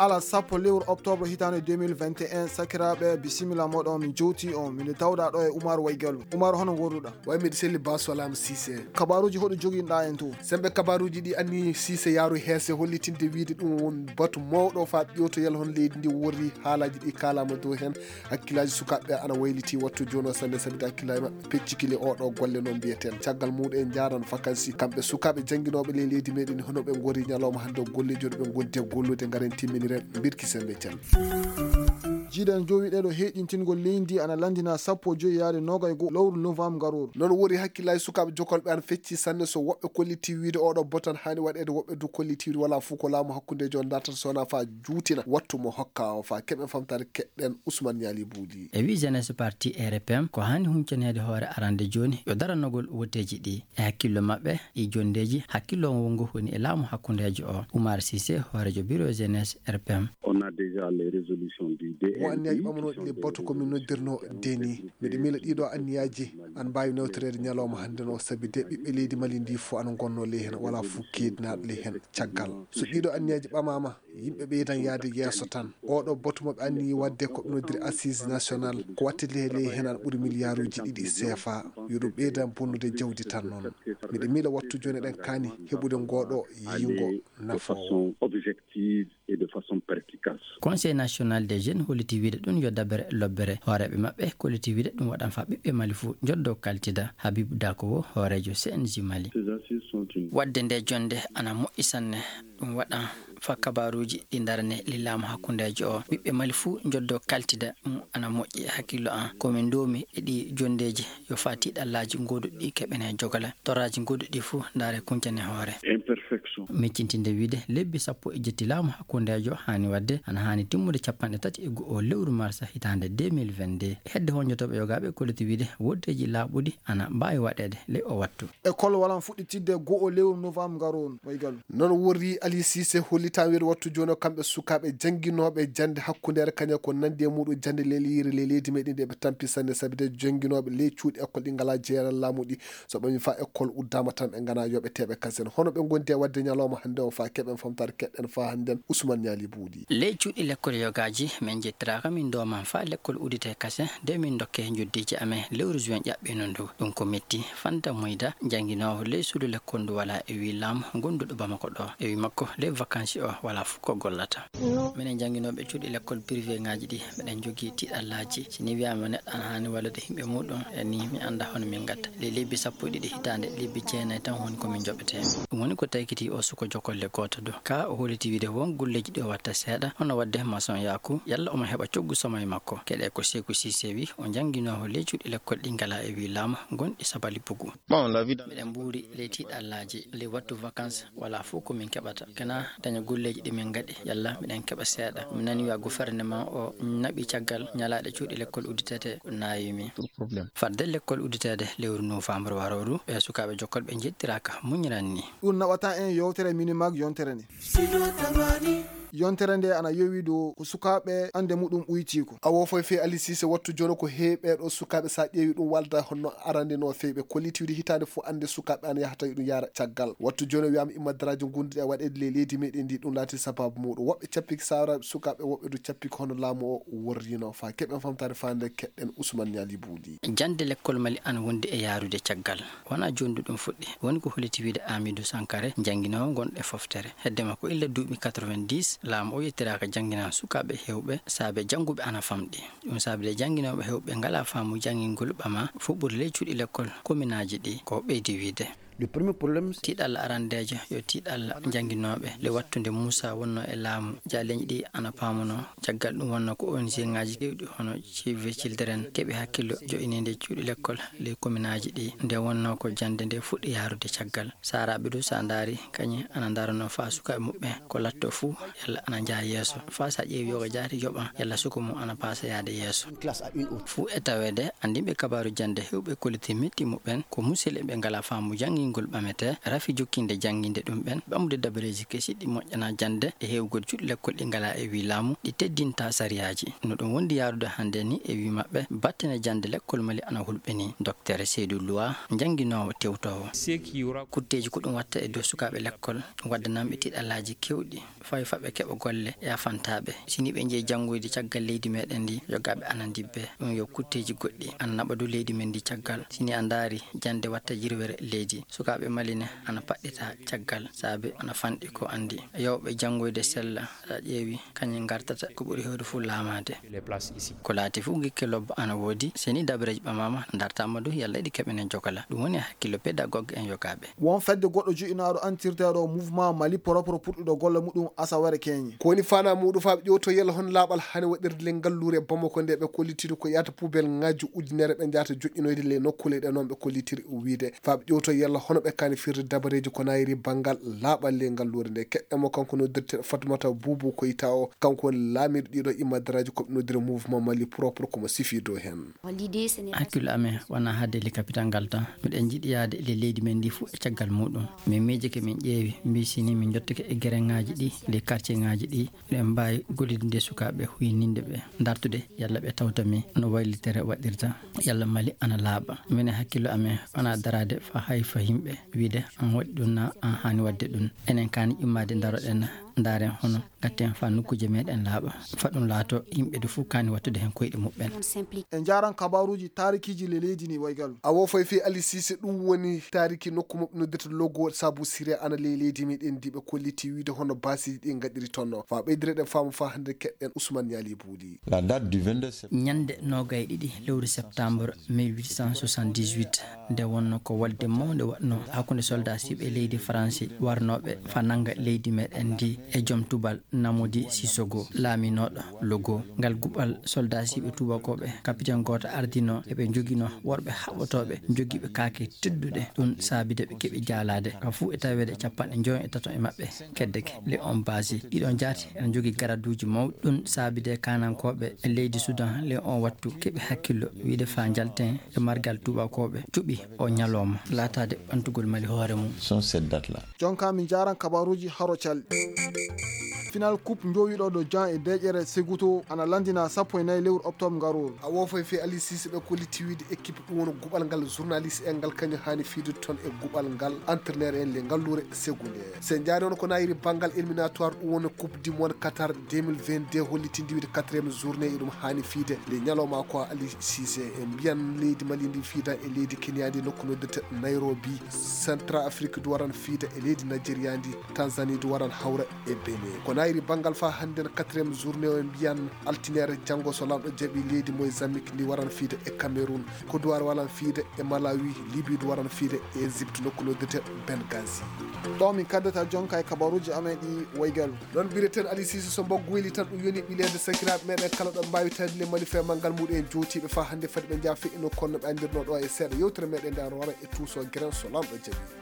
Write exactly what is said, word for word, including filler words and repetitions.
ala sappo lewru octobre hitande deux mille vingt et un sakiraɓe bisimilla moɗon min jowti on min tawɗa ɗo e Oumar Waygal. Oumar, hono gorruɗa? way miɗo selli basolama Cissé. kabaruji hoɗo joguinoɗa en to? sembe kabaruji ɗi anni Cissé yaaru heese hollitinde wiide ɗum won batu mawɗo fa ƴewtoyal hon leydi ndi worri haalaji ɗi kalama dow hen hakkillaji sukaɓeɓe ana wayliti wattu joni o sanne sabide hakkillaji mabɓe peccikili oɗo golle noon mbiyeten caggal muɗum en jaran vacances kamɓe sukaɓe jangguinoɓe ley leydi meɗen hono ɓe gori ñalawma hande golle joni ɓe gonde gollude garen timminiren birki sembe can. jiiɗen jowiɗeɗo heƴintingol leydi ana landina sappo joyi yaade nogay go lewru novembre garoɗo. noon wori hakkillaji sukaɓe jokolɓe an fecci sanne so woɓɓe kolliti wiide oɗo botan hani waɗede woɓɓe du kolliti wala fuu ko laamu hakkude joni dartata sowona fa juutina wattu mo hokka o fa keɓen famtare keɗɗen Ousmane Niali Bouli. e wi jeunesse parti R P M ko hani huncanede hoore arande joni yo daranogol woteji ɗi e hakkillo mabɓe e jondeji hakkillo wongo woni e laamu hakkudejo o. Oumar Cissé hoorejo bureau jeunesse R P M. on a déjà les résolutions du D N I. mo anniyaji ɓamanoɗi ɗi batu komin noddirno deni miɗe miila ɗiɗo anniyaji an mbawi newtorede ñalawma hande no saabi de ɓiɓɓe leydi Mali ndi fo ana gonno ley hen wala fo keedinaɗo ley hen caggal so ɗiɗo anniyaji ɓamama yimɓe ɓeydan yaade yesso tan oɗo batu moɓe anni wadde koɓe noddiri assise national ko wattete ley hen ana ɓuuri milliard uji ɗiɗi C F A yoɗum ɓeydan bonnude jawdi tan noon miɗe miila wattu joni eɗen kaani heɓude ngoɗo yingo nafowo objective et de façon perspicace. Conseil national des jeunes holliti wiide ɗum yo dabere lobbere hooreɓe mabɓe kolliti wiide ɗum waɗan fa ɓiɓɓe Mali fuu joddo kaltida. Habibou Dakowo hoorejo C N J Mali. wadde nde jonde ana moƴƴi sanne ɗum waɗan fa kabaruji ɗi darne lillamu hakkundejo o ɓiɓɓe Mali fuu joddo kaltida ɗum ana moƴƴi hakkillo an komin domi e ɗi jondeji yo fa tiɗallaji goduɗi keɓene jogala toraji goduɗi fuu ndaare kuncane hoore imperfection miccintinde wiide lebbi sappo e jetti laamu hakkundejo hani wadde ana hani timmude capanɗe tati e go'o lewru mars hitande deux mille vingt-deux hedde honjotoɓe yogaɓe kolliti wiide woddeji laaɓuɗi ana mbawi waɗede ley o wattu. école walan fuɗɗitidde go'o lewru novembre garoɗo Waygal. noon worri Ali Cissé hollita wiide wattu joni kamɓe sukaɓe jangguinoɓe jande hakkundere kaña ko nandi e muɗum jande leliyiri le leydi meɗen nde ɓe tampi sanne sabide jangguinoɓe ley cuuɗi école ɗi ngala jeeral laamuɗi so ɓami fa école uddama tan ɓe gana yoɓeteɓe kasen hono ɓe gondi e wadde ñalawma hande o fa keɓen famtare keɗɗen fa handen Ousmane Niali Bouli. ley cuuɗi l'école yogaji min jettiraka min doman fa l'école uddite kasen de min dokke joddiji amen lewru juin ƴaɓɓino ndu ɗum ko metti Fanta Moyda jangguinowo ley suudu l'école ndu wala e wi laamu gonduɗo Bamako ɗo e wi makko ley vacances o wala fu ko gollata. minen jangguinoɓe cuuɗi l'école privé ngaji ɗi meɗen jogui tiɗallaji sini wiyama neɗɗo ana hani wallude himɓe muɗum e ni mi anda hono min gatta ley lebbi sappo e ɗiɗi hitande lebbi jeenayyi tan woni komin joɓete ɗum woni ko taykiti o suko jokolle goto do ka o holiti wiide won gulleji ɗi o watta seeɗa hono wadde maçon Yakou yalla omo heɓa coggu somoye makko keɗe ko Sékou Cissé wi o jangguinowo ley cuuɗi l'école ɗi ngala e wi laamu gonɗi sabali bugu miɗen mbuuri ley tiɗallaji ley wattu vacances wala fo komin keɓata kana daña gulleji ɗi min gaɗi yalla miɗen keɓa seeɗa mi nani wiya gouvernement o naɓi caggal ñalaɗe cuuɗi l'école udditete ko nayimi fadde l'école udditede lewru novembre waroru e sukaɓe jokkolɓe jettiraka muñiran ni ɗum naɓata en yewtere minimag yontere ni yontere nde ana yowi dow ko sukaɓe ande muɗum ɓuytiko awo foy fe Ali Cissé wattu joni ko heeɓeɗo sukaɓe sa ƴeewi ɗum walda honno arande no feeɓe kollitiwde hitande fo ande sukaɓe ana yahata ɗum yara caggal wattu joni wiyama immaddaraji gunduɗe waɗede le leydi meɗen ndi ɗum laati sababu muɗum woɓɓe cappiki sawra sukaɓe woɓɓe du cappiki hono laamu o worrino fa keɓen famtare fande keɗɗen Ousmane Niali Bouli. jande l'école Mali ana wondi e yarude caggal wona joni ɗum fuɗɗi woni ko holiti wiide Amidou Sankare jangguinowo gonɗo e foftere heddema ko illa duuɓi quatre-vingt-dix laamu o yettiraka jangguina sukaɓe hewɓe saabe jangguɓe ana famɗi ɗum saabi de jangguinoɓe hewɓe ngala faamu jangingol ɓama fuɓɓude ley cuuɗi l'école commune aji ɗi ko ɓeydi wiide. le premier problème tiɗalla arandejo yo tiɗalla jangguinoɓe le wattude Moussa wonno e laamu jaleñi ɗi ana pamuno caggal ɗum wonno ko O N G ngaji kewɗi hono Save Children keeɓi hakkillo joƴininde cuuɗi l'école les commune aji ɗi nde wonno ko jande nde fuɗɗi yarude caggal saraɓe ɗo sa daari kañi ana darano fa sukaɓe muɓɓe ko latto fuu yalla ana jaa yesso fa sa ƴeewi yoga jaati yoɓan yalla suka mum ana pasa yaade yesso fuu e tawede andimɓe kabaru jande hewɓe kolliti metti muɓɓen ko musidɓe ɓe ngala faamu jangi leyngol ɓamete rafi jokkinde janginde ɗum ɓen ɓamde dabareji kesiɗi moƴƴana jande e hewgol juɗɗi lekkol ɗi ngala e wi laamu ɗi teddinta sariyaji no ɗum wondi yarude hande ni e wi maɓɓe battene jande lekkol mali ana hulɓeni docteur Seydou Loua jangguinowo tewtowo kutteji ko ɗum watta e dow sukaɓe lekkol waddanamɓe tiɗalaji kewɗi fawi faɓe keɓa golle e afantaɓe sini ɓe jeeyi janggoyde caggal leydi meɗen ndi yogaɓe anandibbe ɗum yo kutteji goɗɗi ana naɓa dow leydi men ndi caggal sini a daari jande watta jirwere leydi sukaɓe maline ana paɗɗita caggal saabe ana fanɗi ko andi yewɓe janggoyde sella sa ƴeewi kañum gartata ko ɓuuri hewde fu laamade ko laati fu gikke lobbo ana woodi seni dabareji ɓamama dartama dow yalla ɗi keɓenen jogala ɗum woni hakkillo pédagogue en yogaɓe won fedde goɗɗo juɗinaɗo antirteɗo mouvement Mali propre puɗɗuɗo golle muɗum asawere keñi ko woni fana muɗum faaɓe ƴewto yalla hon laaɓal hani waɗirde le ngallure Bamako nde ɓe kollitiri ko yata poubelle ngaji ujunere ɓe jata joƴƴinoyde le nokkule ɗe noon ɓe kollitiri wiide faaɓe ƴewto yalla hono ɓe kani firde dabareji ko nayiri banggal laaɓal le ngallure nde keɗɗemo kanko noddirte Fatoumata Boubou Koyta o kanko woni laamiɗo ɗiɗo immadaraji koɓe noddiri mouvement Mali propre komo sifi dow hen hakkille amen wona hadde le capital ngal tan miɗen jiiɗi yaade le leydi men ndi fu e caggal muɗum min miiji ke min ƴeewi mbisini min jottake e guereŋaji ɗi les quartier ŋaji ɗi ɗen mbawi gollidinde sukaɓe huyninde ɓe dartude yalla ɓe tawtami no waylitere waɗirta yalla Mali ana laaɓa minen hakkillo amen wona darade fa hay fa yimɓe wiide an waɗi ɗum na an hani wadde ɗum enen kani immade daroɗen daren hono gatten fa nokkuje meɗen laaɓa faɗum laato yimɓe de fof kani wattude hen koyɗe muɓɓen en jaran kabaruji tarikiji le leydi ni waygal a wo fay fi Ali Cissé ɗum woni tariki nokku moɓe noddirta logo Sabou Siré ana le leydi meɗen ndi ɓe kolliti wiide hono basiji ɗi gaɗiri tonno fa ɓeydire ɗen faamu fa hande keɗɗen Ousmane Yali Bouli la date du vingt-deux septembre ñande nogay ɗiɗi lewru septembre mille huit cent soixante-dix-huit nde wonno ko walde mawde waɗno hakkude soldat siɓe leydi France warnoɓe fa nanga leydi meɗen ndi e joom tubal Namodi Sissogo laaminoɗo logo ngal guɓal soldat siɓe tubakoɓe capitaine goto ardino eɓe joguino worɓe haɓotoɓe joguiɓe kaake tedduɗe ɗum saabide ɓe keeɓi jaalade ka fuu e tawede capanɗe joyi e tato e maɓɓe keddeke le on basi ɗiɗon jaati ene jogui garaduji mawɗi ɗum saabide kanankoɓe e leydi Soudan le on wattu keeɓi hakkillo wiide fa jalten e margal tubakoɓe cuɓi o ñalawma laatade ɓantugol Mali hoore mum sont cette date là jonka min jaran kabaruji haro calɗi final coupe jowiɗo ɗo Jean e deƴere Seguto ana landina sappo e nayyi lewru octobre garol a wofay fe Ali Cissé ɓe kolliti wiide équipe ɗum woni guɓal ngal journaliste en ngal kañum hani fiide toon e guɓal ngal entraîneur en le ngallure Segude sen jaari on ko nayiri banggal éliminatoire ɗum woni coupe du monde Qatar deux mille vingt-deux hollitindi wiide quatrième journée e ɗum hani fiide le ñalawma ko Ali Cissé e mbiyan leydi Mali ndi fiida e leydi Kenya ndi nokku noddirte Nairobi Central Afrique du waran fiida e leydi Nigeria ndi Tanzanie du waran hawra e Benin kono ayri bangal fa hande quatrième journée o mbiyan altinere janggo so lamɗo jaaɓi leydi Mozambique ndi waran fiide e Cameroun Côte d'Ivoire waran fiide e Malawi Libye du waran fiide e Égypte nokku noddete Benghazi ɗo min kaddata jonka e kabaruji amen ɗi waygal ɗon mbireten Ali Cissé so mboggo weli tan ɗum yoni ɓilede sakiraɓe meɗen kala ɗo mbawi tawde le Mali fe mangal muɗum en jootiɓe fa hande fadi ɓe jaa feƴino konno ɓe andirno ɗo e seeɗa yewtere meɗen nde wara e tuuso gueran so lamɗo jaaɓi